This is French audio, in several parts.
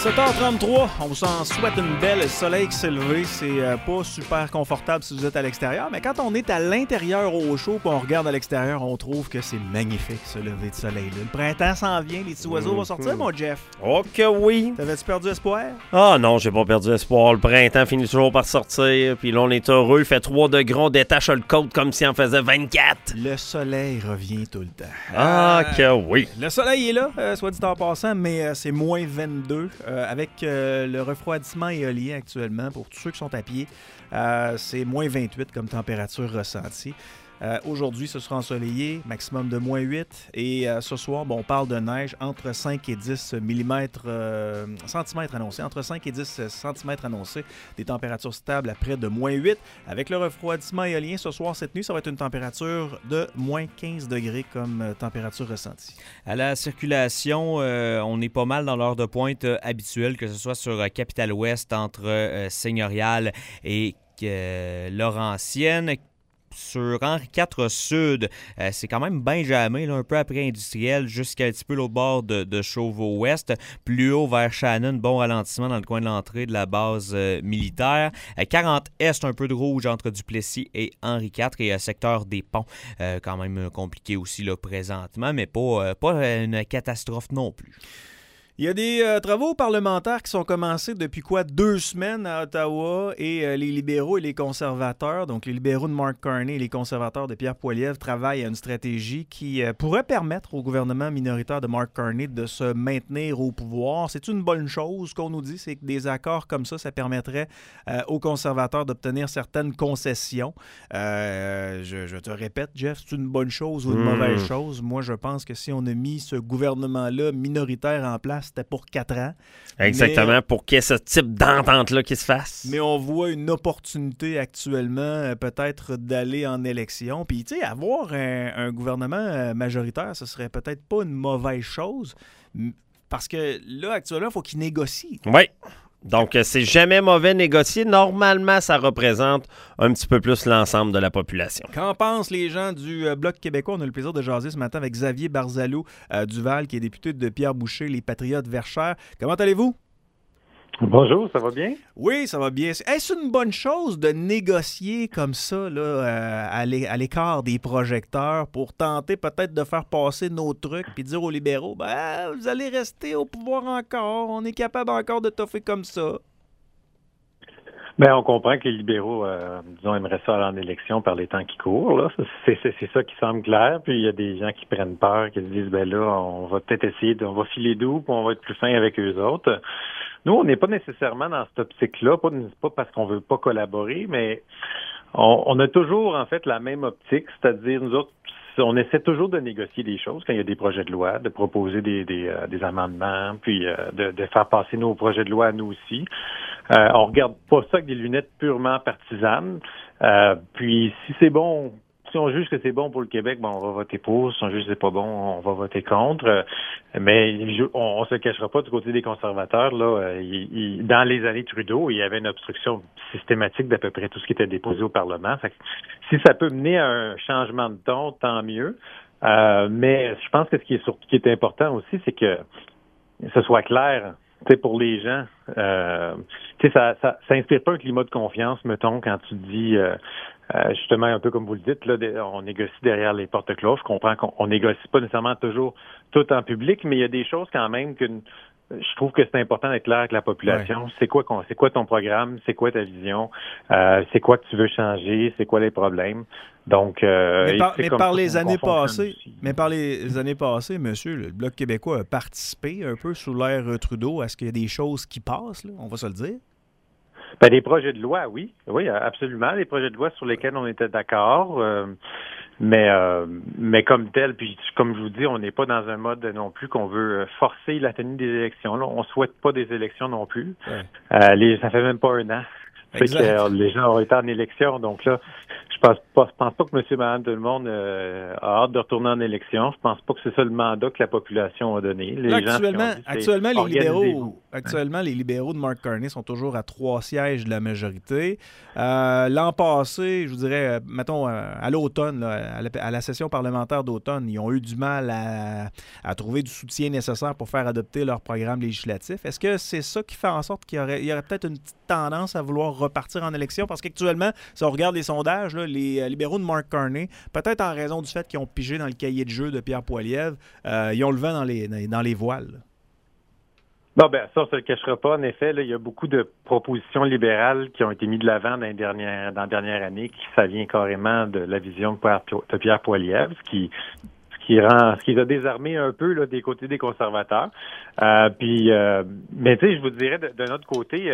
7h33, on vous en souhaite une belle. Le soleil qui s'est levé, c'est pas super confortable si vous êtes à l'extérieur, mais quand on est à l'intérieur au chaud et on regarde à l'extérieur, on trouve que c'est magnifique ce lever de soleil-là. Le printemps s'en vient, les petits oiseaux vont sortir, mon Jeff. Oh que oui! T'avais-tu perdu espoir? Ah non, j'ai pas perdu espoir. Le printemps finit toujours par sortir, puis là on est heureux, il fait 3 degrés, on détache le côte comme si on faisait 24. Le soleil revient tout le temps. Ah que oui! Le soleil est là, soit dit en passant, mais c'est moins 22 avec le refroidissement éolien actuellement pour tous ceux qui sont à pied. C'est moins 28 comme température ressentie. Aujourd'hui, ce sera ensoleillé, maximum de moins 8. Et ce soir, on parle de neige entre 5 et 10 centimètres annoncés. Entre 5 et 10 centimètres annoncés. Des températures stables à près de moins 8. Avec le refroidissement éolien, ce soir, cette nuit, ça va être une température de moins 15 degrés comme température ressentie. À la circulation, on est pas mal dans l'heure de pointe habituelle, que ce soit sur Capitale-Ouest entre Seigneurial et Laurentienne. Sur Henri IV Sud, c'est quand même bien jamais, là, un peu après industriel, jusqu'à un petit peu l'autre bord de Chauveau-Ouest. Plus haut vers Shannon, bon ralentissement dans le coin de l'entrée de la base militaire. 40 Est, un peu de rouge entre Duplessis et Henri IV. Et secteur des ponts, quand même compliqué aussi là, présentement, mais pas une catastrophe non plus. Il y a des travaux parlementaires qui sont commencés depuis 2 semaines à Ottawa et les libéraux et les conservateurs, donc les libéraux de Mark Carney et les conservateurs de Pierre Poilievre travaillent à une stratégie qui pourrait permettre au gouvernement minoritaire de Mark Carney de se maintenir au pouvoir. C'est une bonne chose qu'on nous dit, c'est que des accords comme ça permettrait aux conservateurs d'obtenir certaines concessions. Je te répète, Jeff, c'est une bonne chose ou une mauvaise chose. Moi, je pense que si on a mis ce gouvernement-là minoritaire en place, c'était pour 4 ans. Exactement, pour qu'il y ait ce type d'entente-là qui se fasse. Mais on voit une opportunité actuellement peut-être d'aller en élection. Puis, tu sais, avoir un gouvernement majoritaire, ce serait peut-être pas une mauvaise chose. Parce que là, actuellement, il faut qu'il négocie. Oui. Donc, c'est jamais mauvais négocier. Normalement, ça représente un petit peu plus l'ensemble de la population. Qu'en pensent les gens du Bloc québécois? On a le plaisir de jaser ce matin avec Xavier Barzalou Duval, qui est député de Pierre Boucher, les Patriotes Verchères. Comment allez-vous? Bonjour, ça va bien? Oui, ça va bien. Est-ce une bonne chose de négocier comme ça là, à l'écart des projecteurs pour tenter peut-être de faire passer nos trucs puis dire aux libéraux, vous allez rester au pouvoir encore, on est capable encore de toffer comme ça? Bien, on comprend que les libéraux, aimeraient ça aller en élection par les temps qui courent. Là. C'est ça qui semble clair. Puis il y a des gens qui prennent peur, qui se disent, on va peut-être essayer, on va filer doux, puis on va être plus fin avec eux autres. Nous, on n'est pas nécessairement dans cette optique-là, pas parce qu'on veut pas collaborer, mais on a toujours, en fait, la même optique, c'est-à-dire, nous autres, on essaie toujours de négocier des choses quand il y a des projets de loi, de proposer des amendements, puis de faire passer nos projets de loi à nous aussi. On regarde pas ça avec des lunettes purement partisanes. Puis si c'est bon, si on juge que c'est bon pour le Québec, on va voter pour. Si on juge que c'est pas bon, on va voter contre. Mais on se cachera pas du côté des conservateurs. Là, dans les années Trudeau, il y avait une obstruction systématique d'à peu près tout ce qui était déposé au Parlement. Fait que, si ça peut mener à un changement de ton, tant mieux. Mais je pense que ce qui est important aussi, c'est que ce soit clair. Tu sais, pour les gens, ça inspire pas un climat de confiance, mettons, quand tu dis, justement, un peu comme vous le dites, là, on négocie derrière les portes closes. Je comprends qu'on négocie pas nécessairement toujours tout en public, mais il y a des choses quand même que je trouve que c'est important d'être clair avec la population. Ouais. C'est quoi ton programme? C'est quoi ta vision? C'est quoi que tu veux changer? C'est quoi les problèmes? Donc, mais par les années passées, monsieur, le Bloc québécois a participé un peu sous l'ère Trudeau. Est-ce qu'il y a des choses qui passent, là? On va se le dire? Ben, des projets de loi, oui, absolument. Des projets de loi sur lesquels on était d'accord. Mais comme tel, puis comme je vous dis, on n'est pas dans un mode non plus qu'on veut forcer la tenue des élections. Là. On souhaite pas des élections non plus. Ouais. Ça fait même pas 1 an. fait que les gens ont été en élection. Donc là, je pense pas que monsieur, madame, tout le monde a hâte de retourner en élection. Je pense pas que c'est ça le mandat que la population a donné. Là, actuellement, les libéraux de Mark Carney sont toujours à 3 sièges de la majorité. L'an passé, je vous dirais, mettons, à l'automne, à la session parlementaire d'automne, ils ont eu du mal à trouver du soutien nécessaire pour faire adopter leur programme législatif. Est-ce que c'est ça qui fait en sorte qu'il y aurait peut-être une petite tendance à vouloir repartir en élection? Parce qu'actuellement, si on regarde les sondages, là, les libéraux de Mark Carney, peut-être en raison du fait qu'ils ont pigé dans le cahier de jeu de Pierre Poilievre, ils ont le vent dans les voiles. Là. Bon, ben ça, on se le cachera pas. En effet, là, il y a beaucoup de propositions libérales qui ont été mises de l'avant dans la dernière année, qui ça vient carrément de la vision de Pierre Poilievre, ce qui a désarmé un peu là, des côtés des conservateurs. Mais tu sais, je vous dirais d'un autre côté,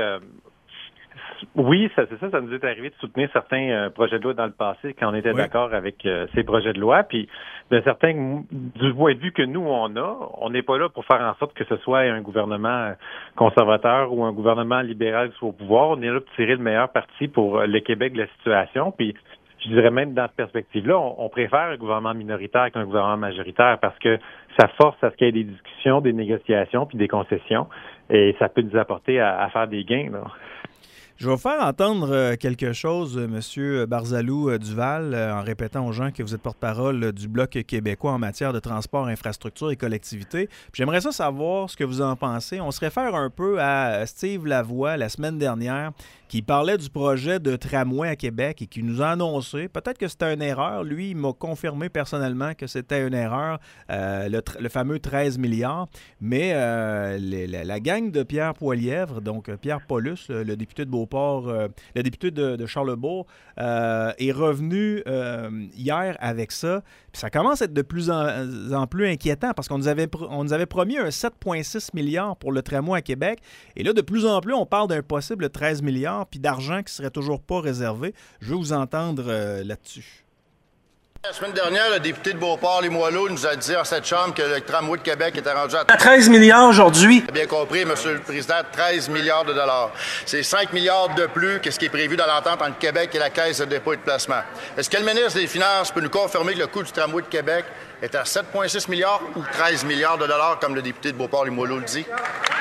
oui, c'est ça, ça nous est arrivé de soutenir certains projets de loi dans le passé quand on était d'accord avec ces projets de loi. Puis du point de vue que nous on n'est pas là pour faire en sorte que ce soit un gouvernement conservateur ou un gouvernement libéral qui soit au pouvoir. On est là pour tirer le meilleur parti pour le Québec de la situation. Puis je dirais même dans cette perspective-là, on préfère un gouvernement minoritaire qu'un gouvernement majoritaire parce que ça force à ce qu'il y ait des discussions, des négociations puis des concessions et ça peut nous apporter à faire des gains, là. Je vais vous faire entendre quelque chose, M. Barzalou Duval, en répétant aux gens que vous êtes porte-parole du Bloc québécois en matière de transport, infrastructure et collectivité. Puis j'aimerais ça savoir ce que vous en pensez. On se réfère un peu à Steve Lavoie la semaine dernière qui parlait du projet de tramway à Québec et qui nous a annoncé, peut-être que c'était une erreur, lui, il m'a confirmé personnellement que c'était une erreur, le fameux 13 milliards, mais la gang de Pierre Poilievre, donc Pierre Paulus, le député de Beauport, le député de Charlesbourg, est revenu hier avec ça. Puis ça commence à être de plus en plus inquiétant parce qu'on nous avait promis un 7,6 milliards pour le tramway à Québec. Et là, de plus en plus, on parle d'un possible 13 milliards puis d'argent qui serait toujours pas réservé. Je veux vous entendre là-dessus. La semaine dernière, le député de Beauport-Limoilou nous a dit en cette chambre que le tramway de Québec était rendu à 13 milliards aujourd'hui. Bien compris, Monsieur le Président, 13 milliards de dollars. C'est 5 milliards de plus que ce qui est prévu dans l'entente entre Québec et la Caisse de dépôt et de placement. Est-ce que le ministre des Finances peut nous confirmer que le coût du tramway de Québec est à 7,6 milliards ou 13 milliards de dollars, comme le député de Beauport-Limoilou le dit?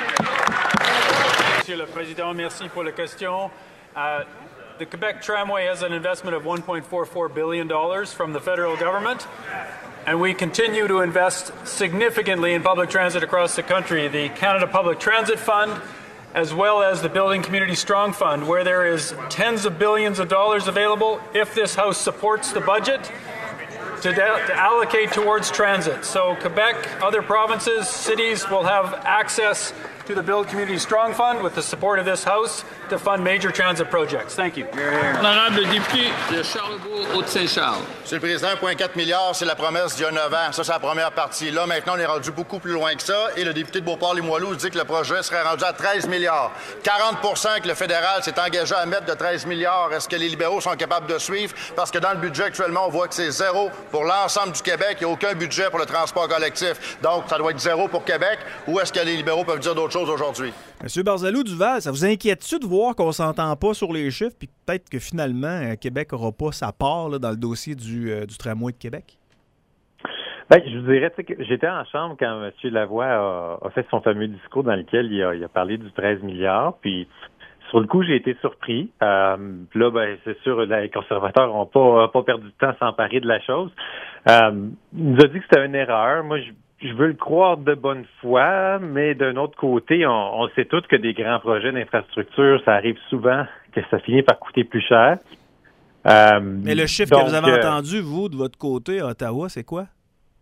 Monsieur le Président, merci pour la question. The Quebec Tramway has an investment of $1.44 billion from the federal government, and we continue to invest significantly in public transit across the country. The Canada Public Transit Fund, as well as the Building Community Strong Fund, where there is tens of billions of dollars available if this House supports the budget to allocate towards transit. So Quebec, other provinces, cities will have access to the Build Community Strong Fund with the support of this House to fund major transit projects. Thank you. Honorable député de Charlesbourg, Haute-Saint-Charles. Monsieur le Président, 1,4 milliard, c'est la promesse d'il y a 9 ans. Ça, c'est la première partie. Là, maintenant, on est rendu beaucoup plus loin que ça. Et le député de Beauport-Limoilou dit que le projet serait rendu à 13 milliards. 40 que le fédéral s'est engagé à mettre de 13 milliards. Est-ce que les libéraux sont capables de suivre? Parce que dans le budget actuellement, on voit que c'est zéro pour l'ensemble du Québec. Il n'y a aucun budget pour le transport collectif. Donc, ça doit être zéro pour Québec. Ou est-ce que les libéraux peuvent dire d'autres choses aujourd'hui? Monsieur Barzalou Duval, ça vous inquiète-tu de voir qu'on s'entend pas sur les chiffres puis peut-être que finalement, Québec n'aura pas sa part là, dans le dossier du tramway de Québec? Ben, je vous dirais que j'étais en chambre quand M. Lavoie a fait son fameux discours dans lequel il a parlé du 13 milliards. Puis, sur le coup, j'ai été surpris. Puis là, ben, c'est sûr, les conservateurs n'ont pas perdu de temps à s'emparer de la chose. Il nous a dit que c'était une erreur. Moi, je veux le croire de bonne foi, mais d'un autre côté, on sait tous que des grands projets d'infrastructure, ça arrive souvent que ça finit par coûter plus cher. Mais le chiffre que vous avez entendu, vous, de votre côté, à Ottawa, c'est quoi?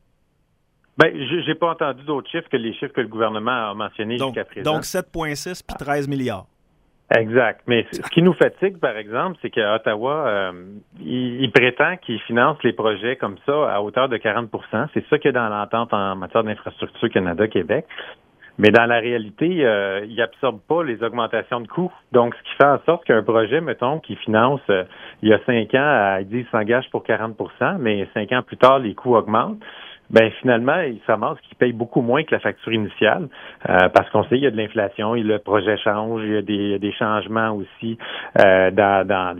Ben, j'ai pas entendu d'autres chiffres que les chiffres que le gouvernement a mentionnés jusqu'à présent. Donc 7,6 puis 13 milliards. Exact. Mais ce qui nous fatigue, par exemple, c'est qu'à Ottawa, il prétend qu'il finance les projets comme ça à hauteur de 40 %. C'est ça qu'il y a dans l'entente en matière d'infrastructure Canada-Québec. Mais dans la réalité, il n'absorbe pas les augmentations de coûts. Donc, ce qui fait en sorte qu'un projet, mettons, qui finance il y a 5 ans, il dit qu'il s'engage pour 40 %, mais 5 ans plus tard, les coûts augmentent. Ben finalement, il s'amorce qu'ils payent beaucoup moins que la facture initiale parce qu'on sait qu'il y a de l'inflation, le projet change, il y a des changements aussi dans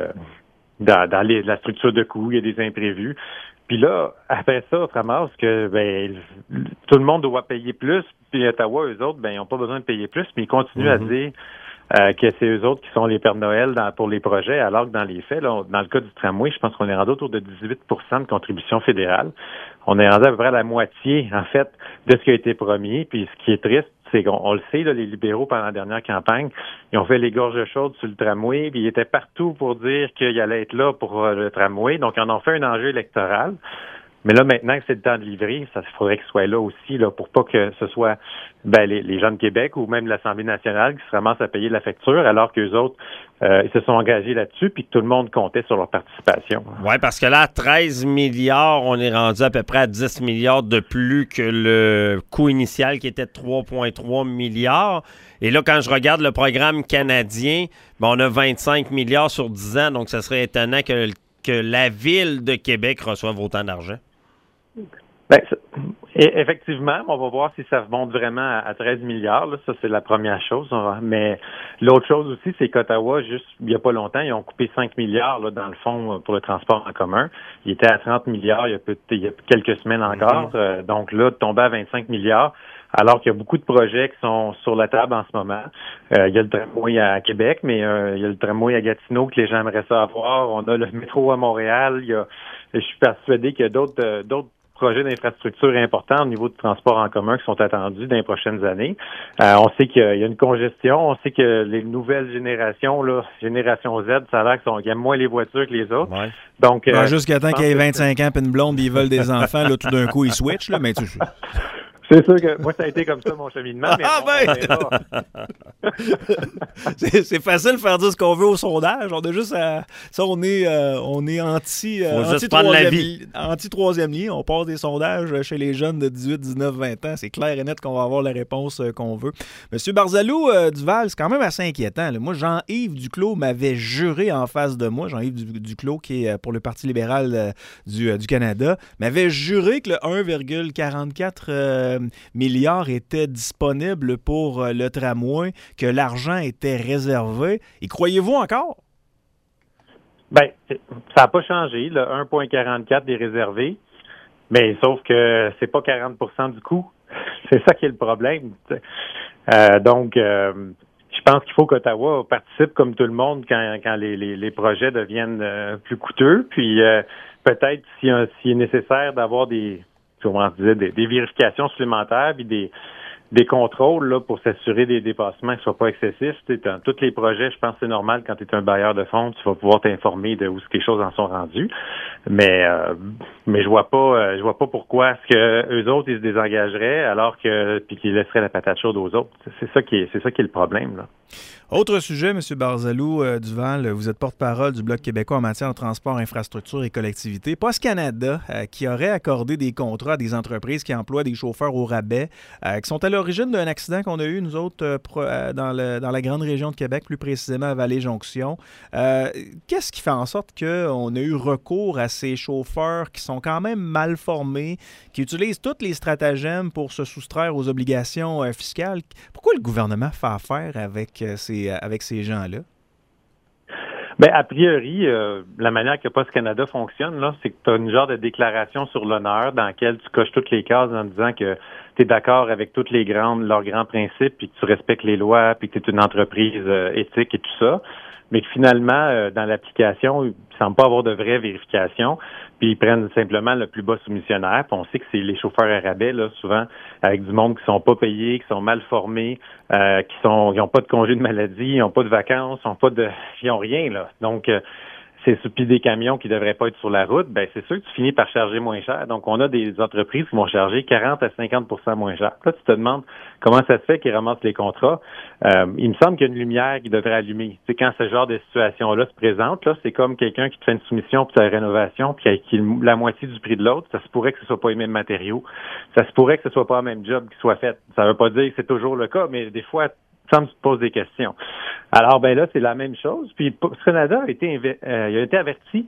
la structure de coûts, il y a des imprévus. Puis là, après ça, on se ramasse que tout le monde doit payer plus, puis Ottawa, eux autres, ils n'ont pas besoin de payer plus, mais ils continuent à dire que c'est eux autres qui sont les Pères Noël pour les projets, alors que dans les faits, là, dans le cas du tramway, je pense qu'on est rendu autour de 18 % de contribution fédérale. On est rendu à peu près à la moitié, en fait, de ce qui a été promis. Puis ce qui est triste, c'est qu'on le sait, là, les libéraux, pendant la dernière campagne, ils ont fait les gorges chaudes sur le tramway, puis ils étaient partout pour dire qu'ils allaient être là pour le tramway. Donc, ils en ont fait un enjeu électoral. Mais là, maintenant que c'est le temps de livrer, ça faudrait qu'ils soient là aussi, là, pour pas que ce soit les gens de Québec ou même l'Assemblée nationale qui se ramassent à payer la facture, alors qu'eux autres, ils se sont engagés là-dessus, puis que tout le monde comptait sur leur participation. Oui, parce que là, à 13 milliards, on est rendu à peu près à 10 milliards de plus que le coût initial qui était de 3,3 milliards. Et là, quand je regarde le programme canadien, on a 25 milliards sur 10 ans, donc ça serait étonnant que la Ville de Québec reçoive autant d'argent. Effectivement, on va voir si ça monte vraiment à 13 milliards. Là. Ça, c'est la première chose. Mais l'autre chose aussi, c'est qu'Ottawa, juste il n'y a pas longtemps, ils ont coupé 5 milliards là, dans le fond pour le transport en commun. Il était à 30 milliards il y a quelques semaines encore. Donc là, de tomber à 25 milliards, alors qu'il y a beaucoup de projets qui sont sur la table en ce moment. Il y a le tramway à Québec, mais il y a le tramway à Gatineau que les gens aimeraient ça avoir. On a le métro à Montréal. Je suis persuadé qu'il y a d'autres projets d'infrastructure importants au niveau du transport en commun qui sont attendus dans les prochaines années. On sait qu'il y a une congestion. On sait que les nouvelles générations, là, génération Z, ça a l'air qu'ils aiment moins les voitures que les autres. Ouais. Donc, jusqu'à temps qu'il y ait 25 ans et une blonde et ils veulent des enfants, là, tout d'un coup, ils switchent. Là, mais c'est sûr que moi, ça a été comme ça, mon cheminement. Mais c'est facile de faire dire ce qu'on veut au sondage. On a juste à... Ça, on est anti-troisième lien. On passe des sondages chez les jeunes de 18, 19, 20 ans. C'est clair et net qu'on va avoir la réponse qu'on veut. Monsieur Barzalou Duval, c'est quand même assez inquiétant. Là. Moi, Jean-Yves Duclos m'avait juré en face de moi, Jean-Yves Duclos, qui est pour le Parti libéral du Canada, m'avait juré que le 1,44 milliards était disponible pour le tramway, que l'argent était réservé. Et croyez-vous encore? Ça n'a pas changé. Le 1,44 est réservé, mais sauf que c'est pas 40 % du coût. C'est ça qui est le problème. Donc, je pense qu'il faut qu'Ottawa participe comme tout le monde quand les projets deviennent plus coûteux. Puis peut-être s'il est nécessaire d'avoir des vérifications supplémentaires puis des contrôles là, pour s'assurer des dépassements qui ne soient pas excessifs. Dans tous les projets, je pense que c'est normal quand tu es un bailleur de fonds, tu vas pouvoir t'informer de où les choses en sont rendues. Mais je vois pas pourquoi est-ce que eux autres ils se désengageraient alors que puis qu'ils laisseraient la patate chaude aux autres. C'est ça qui est le problème là. Autre sujet, M. Barzalou Duval, vous êtes porte-parole du Bloc québécois en matière de transport, infrastructure et collectivité. Post Canada, qui aurait accordé des contrats à des entreprises qui emploient des chauffeurs au rabais, qui sont à l'origine d'un accident qu'on a eu, nous autres, dans la grande région de Québec, plus précisément à Vallée-Jonction. Qu'est-ce qui fait en sorte qu'on a eu recours à ces chauffeurs qui sont quand même mal formés, qui utilisent tous les stratagèmes pour se soustraire aux obligations fiscales? Pourquoi le gouvernement fait affaire avec ces gens-là? A priori, la manière que Post Canada fonctionne, là, c'est que tu as une genre de déclaration sur l'honneur dans laquelle tu coches toutes les cases en disant que tu es d'accord avec toutes leurs grands principes, puis que tu respectes les lois, puis que tu es une entreprise éthique et tout ça. Mais que finalement, dans l'application, il ne semble pas avoir de vraie vérification. Puis ils prennent simplement le plus bas soumissionnaire. Puis on sait que c'est les chauffeurs à rabais, là, souvent, avec du monde qui sont pas payés, qui sont mal formés, qui n'ont pas de congé de maladie, ils n'ont pas de vacances, ils n'ont rien, là. Donc, c'est puis des camions qui devraient pas être sur la route, c'est sûr que tu finis par charger moins cher. Donc, on a des entreprises qui vont charger 40 à 50 % moins cher. Là, tu te demandes comment ça se fait qu'ils ramassent les contrats. Il me semble qu'il y a une lumière qui devrait allumer. Tu sais, quand ce genre de situation-là se présente, là, c'est comme quelqu'un qui te fait une soumission pour sa rénovation, puis qui la moitié du prix de l'autre. Ça se pourrait que ce soit pas les mêmes matériaux. Ça se pourrait que ce soit pas le même job qui soit fait. Ça veut pas dire que c'est toujours le cas, mais des fois, tu te poses des questions. Alors, là, c'est la même chose. Puis, Canada a été averti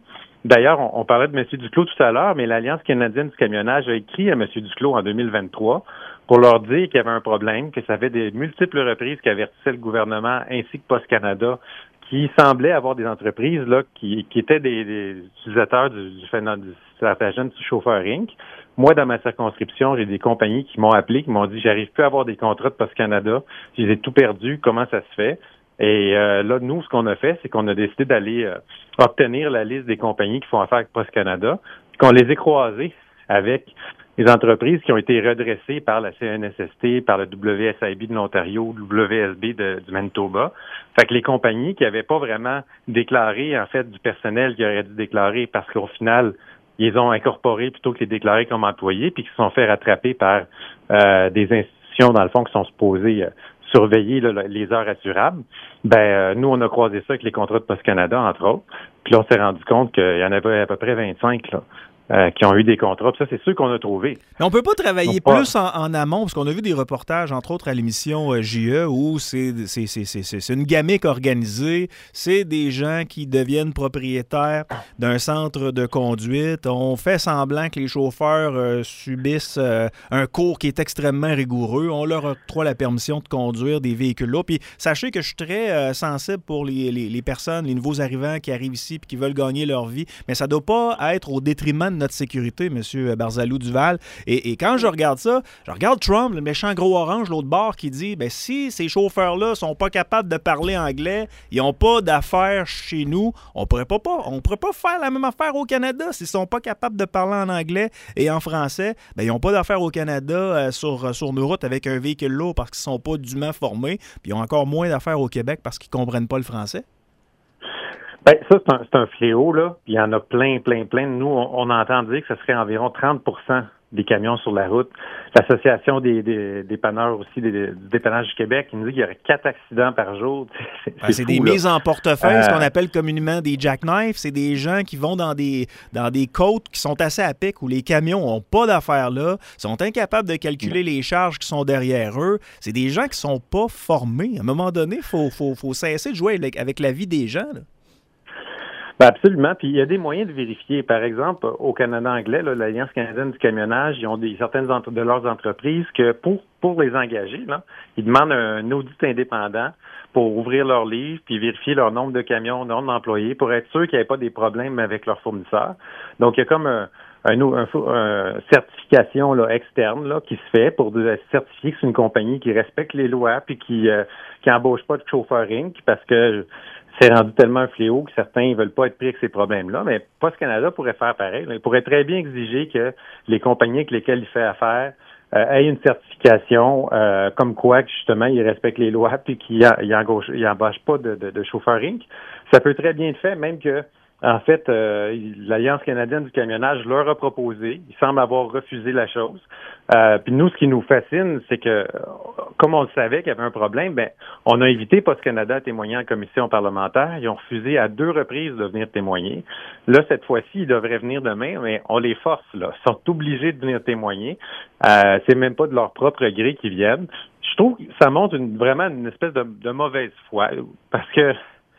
D'ailleurs, on parlait de M. Duclos tout à l'heure, mais l'Alliance canadienne du camionnage a écrit à M. Duclos en 2023 pour leur dire qu'il y avait un problème, que ça fait des multiples reprises qu'avertissait le gouvernement ainsi que Post Canada, qui semblait avoir des entreprises là qui étaient des utilisateurs du stratagème du chauffeur Inc. Moi, dans ma circonscription, j'ai des compagnies qui m'ont appelé, qui m'ont dit j'arrive plus à avoir des contrats de Post Canada, je les ai tout perdus, comment ça se fait? Et là, nous, ce qu'on a fait, c'est qu'on a décidé d'aller obtenir la liste des compagnies qui font affaire avec Post Canada, qu'on les ait croisées avec les entreprises qui ont été redressées par la CNSST, par le WSIB de l'Ontario, WSB du Manitoba. Fait que les compagnies qui n'avaient pas vraiment déclaré, en fait, du personnel qui aurait dû déclarer parce qu'au final, ils ont incorporé plutôt que les déclarer comme employés, puis qui se sont fait rattraper par des institutions, dans le fond, qui sont supposées surveiller là, les heures assurables. Nous, on a croisé ça avec les contrats de Post Canada, entre autres. Puis là, on s'est rendu compte qu'il y en avait à peu près 25 là, qui ont eu des contrats. Puis ça, c'est ceux qu'on a trouvés. Mais on peut pas travailler plus en amont, parce qu'on a vu des reportages, entre autres à l'émission JE, où c'est une gamique organisée. C'est des gens qui deviennent propriétaires d'un centre de conduite. On fait semblant que les chauffeurs subissent un cours qui est extrêmement rigoureux. On leur octroie la permission de conduire des véhicules-là. Puis sachez que je suis très sensible pour les personnes, les nouveaux arrivants qui arrivent ici et qui veulent gagner leur vie. Mais ça ne doit pas être au détriment de notre sécurité, M. Barzalou-Duval. Et quand je regarde ça, je regarde Trump, le méchant gros orange, l'autre bord, qui dit si ces chauffeurs-là sont pas capables de parler anglais, ils n'ont pas d'affaires chez nous, on pourrait pas faire la même affaire au Canada. S'ils sont pas capables de parler en anglais et en français, ils n'ont pas d'affaires au Canada sur nos routes avec un véhicule lourd parce qu'ils sont pas dûment formés, puis ils ont encore moins d'affaires au Québec parce qu'ils comprennent pas le français. Ça, c'est un fléau, là. Il y en a plein. Nous, on entend dire que ce serait environ 30% des camions sur la route. L'Association des dépanneurs aussi, du dépannage du Québec, il nous dit qu'il y aurait 4 accidents par jour. C'est fou, des là. mises en portefeuille, ce qu'on appelle communément des jackknives. C'est des gens qui vont dans des côtes qui sont assez à pic, où les camions n'ont pas d'affaires là, sont incapables de calculer les charges qui sont derrière eux. C'est des gens qui sont pas formés. À un moment donné, il faut cesser de jouer avec la vie des gens, là. Absolument. Puis il y a des moyens de vérifier. Par exemple, au Canada anglais, là, l'Alliance canadienne du camionnage, ils ont certaines de leurs entreprises que pour les engager, là, ils demandent un audit indépendant pour ouvrir leur livre puis vérifier leur nombre de camions, nombre d'employés, pour être sûr qu'il n'y ait pas des problèmes avec leurs fournisseurs. Donc, il y a comme une certification là, externe là, qui se fait pour certifier que c'est une compagnie qui respecte les lois puis qui embauche pas de chauffeur Inc. parce que c'est rendu tellement un fléau que certains ne veulent pas être pris avec ces problèmes-là. Mais Post Canada pourrait faire pareil. Il pourrait très bien exiger que les compagnies avec lesquelles il fait affaire aient une certification comme quoi, justement, ils respectent les lois puis qu'ils n'embauchent pas de chauffeur Inc. Ça peut très bien être fait, même que en fait, l'Alliance canadienne du camionnage leur a proposé. Ils semblent avoir refusé la chose. Puis nous, ce qui nous fascine, c'est que, comme on le savait qu'il y avait un problème, on a invité Post Canada à témoigner en commission parlementaire. Ils ont refusé à 2 reprises de venir témoigner. Là, cette fois-ci, ils devraient venir demain, mais on les force, là. Ils sont obligés de venir témoigner. C'est même pas de leur propre gré qu'ils viennent. Je trouve que ça montre vraiment une espèce de mauvaise foi. Parce que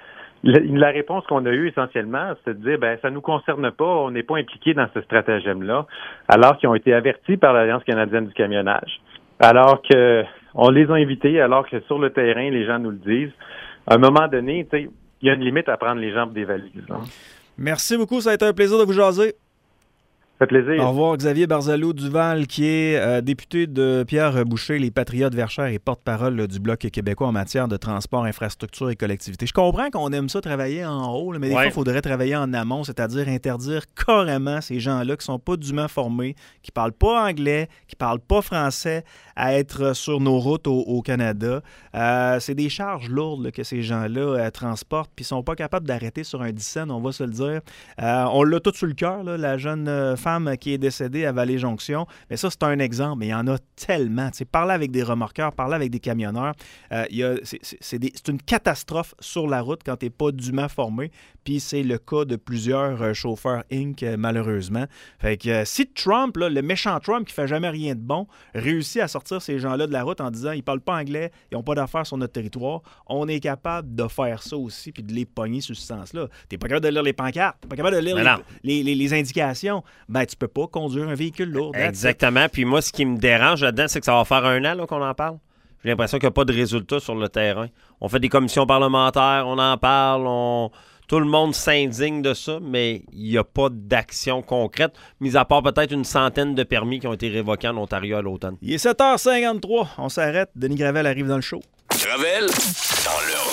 la réponse qu'on a eue essentiellement, c'est de dire ça nous concerne pas, on n'est pas impliqué dans ce stratagème-là, alors qu'ils ont été avertis par l'Alliance canadienne du camionnage, alors que on les a invités, alors que sur le terrain, les gens nous le disent. À un moment donné, il y a une limite à prendre les gens pour des valises. Hein. Merci beaucoup, ça a été un plaisir de vous jaser. Ça fait plaisir. Au revoir, Xavier Barzalou-Duval, qui est député de Pierre Boucher, les Patriotes Verchères et porte-parole du Bloc québécois en matière de transport, infrastructure et collectivité. Je comprends qu'on aime ça travailler en haut, mais des fois, il faudrait travailler en amont, c'est-à-dire interdire carrément ces gens-là qui sont pas dûment formés, qui parlent pas anglais, qui parlent pas français, à être sur nos routes au Canada. C'est des charges lourdes là, que ces gens-là transportent, puis ils sont pas capables d'arrêter sur un 10 cents, on va se le dire. On l'a tout sur le cœur, là, la jeune femme qui est décédée à Vallée-Jonction. Mais ça, c'est un exemple, mais il y en a tellement. Tu sais, parler avec des remorqueurs, parler avec des camionneurs, c'est une catastrophe sur la route quand tu n'es pas dûment formé. Puis c'est le cas de plusieurs chauffeurs Inc., malheureusement. Fait que si Trump, là, le méchant Trump qui fait jamais rien de bon, réussit à sortir ces gens-là de la route en disant ils parlent pas anglais, ils n'ont pas d'affaires sur notre territoire, on est capable de faire ça aussi puis de les pogner sur ce sens-là. Tu n'es pas capable de lire les pancartes, tu n'es pas capable de lire les indications. Ben, tu peux pas conduire un véhicule lourd. Exactement. Puis moi, ce qui me dérange là-dedans, c'est que ça va faire 1 an là, qu'on en parle. J'ai l'impression qu'il n'y a pas de résultat sur le terrain. On fait des commissions parlementaires, on en parle, tout le monde s'indigne de ça, mais il n'y a pas d'action concrète, mis à part peut-être une centaine de permis qui ont été révoqués en Ontario à l'automne. Il est 7h53, on s'arrête. Denis Gravel arrive dans le show. Gravel, dans le